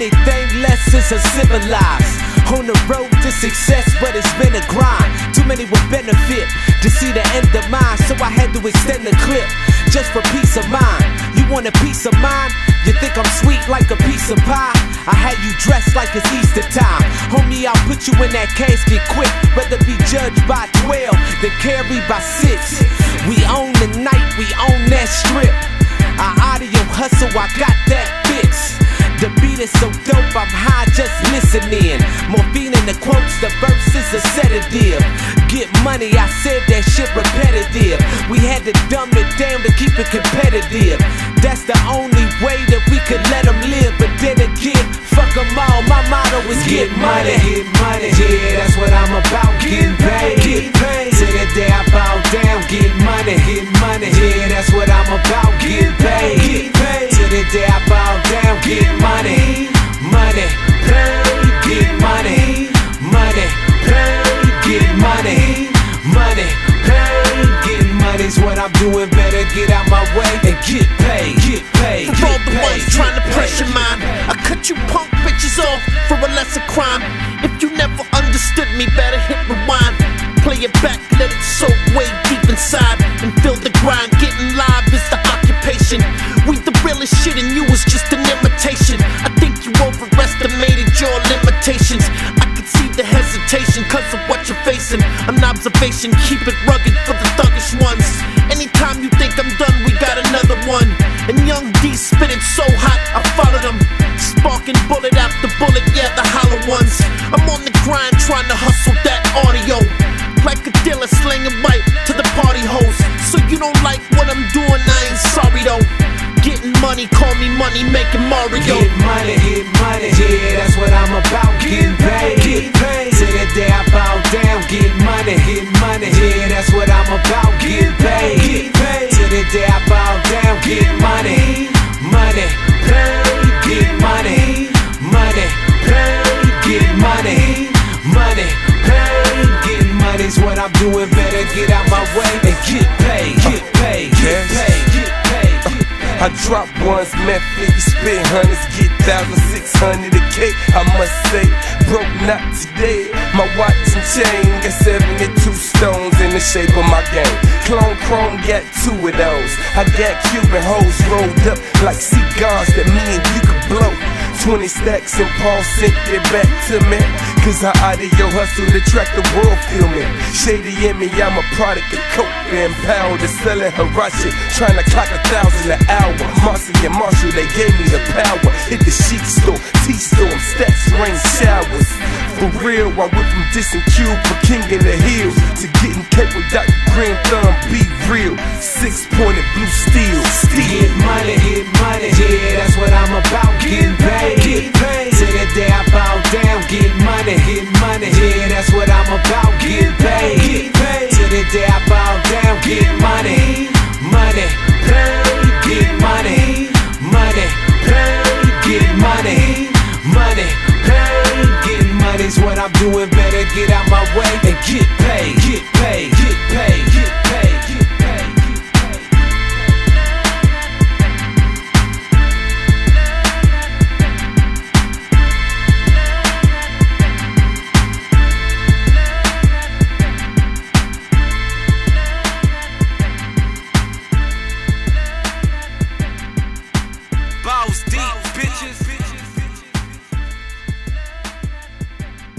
anything less is uncivilized. On the road to success, but it's been a grind. Too many would benefit to see the end of mine, so I had to extend the clip just for peace of mind. You want a piece of mind? You think I'm sweet like a piece of pie? I had you dressed like it's Easter time. Homie, I'll put you in that casket quick. Rather be judged by 12 than carried by 6. We own the night, we own that strip. I audio hustle, I got that fix. The beat is so dope, I'm high just listening. Morphine in the quotes, the verse is a sedative. Get money, I said that shit repetitive. We had to dumb it down to keep it competitive. That's the only way that we could let them live. But then again, fuck them all, my motto is get money. Get money, yeah, that's what I'm about, getting paid. Get paid. Till the day I bow down, get money, yeah, that's what I'm about, getting paid. Get paid. Till the day I bow down, get money, pay, get money, pay, get money, pay, get money's what I'm doing, better get out my way and get paid, get paid. For all the ones trying to pressure mine, I cut you punk bitches off for a lesser crime. If you never understood me, better hit rewind. Play it back, let it soak way deep inside and feel the grind. Getting live is the occupation. We the realest shit and you was just an imitation. I think you overestimated your limitations. I could see the hesitation cause of what you're facing. An observation, keep it rugged for the thuggish ones. Anytime you think I'm done, we got another one. And Young D spit it so hot, I followed him. Sparking bullet after bullet, yeah, the hollow ones. I'm on the grind trying to hustle that audio. Like a dealer slinging right to the party host. So you don't like what I'm doing, I ain't sorry though. Getting money, call me money making Mario. Get money, yeah, that's what I'm about, getting paid. Get paid. Till the day I bow down, get money, yeah, that's what I'm about, getting paid. Get paid. Till the day I bow down, get money, pay, get money, pay, get money, pay, get money's what I'm doing, better get out my way and get paid, get paid, get paid, get paid. I drop ones, Memphis, spit hundreds, get 1,600 a K. I must say, broke not today. My watch and chain got 72 stones in the shape of my game. Clone Chrome got 2 of those. I got Cuban hoes rolled up like cigars that me and you could blow. 20 stacks and Paul sent it back to me. Cause I audio hustle to track the world, feel me. Shady in me, I'm a product of coke and powder. Selling Hirachi, trying to clock 1,000 an hour. Marcy and Marshall, they gave me the power. Hit the chic store, T-storm, stacks, rain showers. For real, I went from dissing Cube for King in the Hills to getting cake with Dr. Green Thumb, be real. 6-pointed blue steel. Get money, yeah, that's what I'm about, getting paid. Get paid. Till the day I bow down, get money, yeah, that's what I'm about, getting paid. Get paid. Till the day I bow down, get money, pay, get money, pay, get money, pay, get money's what I'm doing.